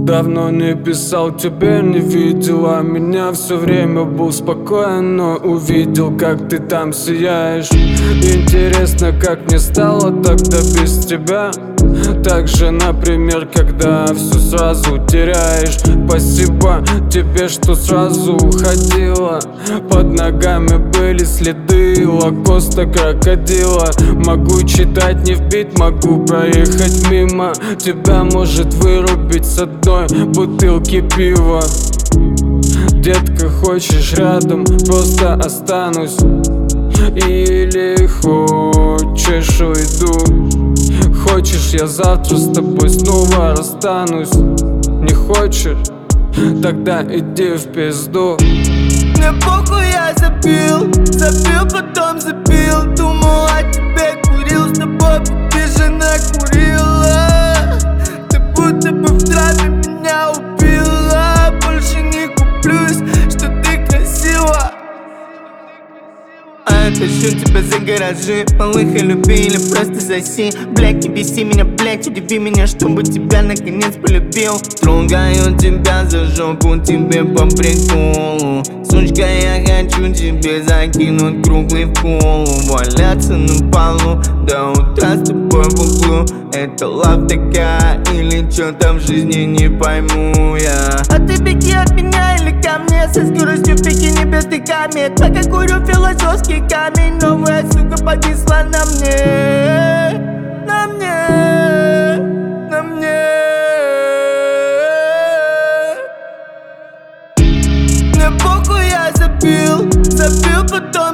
Давно не писал тебе, не видела меня. Все время был спокоен, но увидел, как ты там сияешь. Интересно, как мне стало тогда без тебя. Так же, например, когда все сразу теряешь. Спасибо тебе, что сразу уходила. Под ногами были следы лакоста крокодила. Могу читать не в бит, могу проехать мимо. Тебя может вырубить с одной бутылки пива. Детка, хочешь рядом, просто останусь. Или хочешь уйду. Хочешь, я завтра с тобой снова расстанусь. Не хочешь? Тогда иди в пизду. Мне похуй, я забил, потом забил. Думал о тебе, курил с тобой, ты же накурила. Ты будто бы в траве меня убила. Больше не куплюсь, что ты красива. А я тащу тебя за гаражи. Малыха любили, просто соси. Блядь, не беси меня, блядь, удиви меня, чтобы тебя наконец полюбил. Трогаю тебя за жопу, тебе по приколу. Сучка, я хочу тебе закинуть круглый в голову. Валяться на полу до утра с тобой в углу. Это лав такая или чё там в жизни, не пойму я. А ты беги от меня или ко мне, со скоростью в пике небесный комет. Пока курю философский камень, новая сука повисла на мне. На мне, на мне. Мне похуй, я забил, потом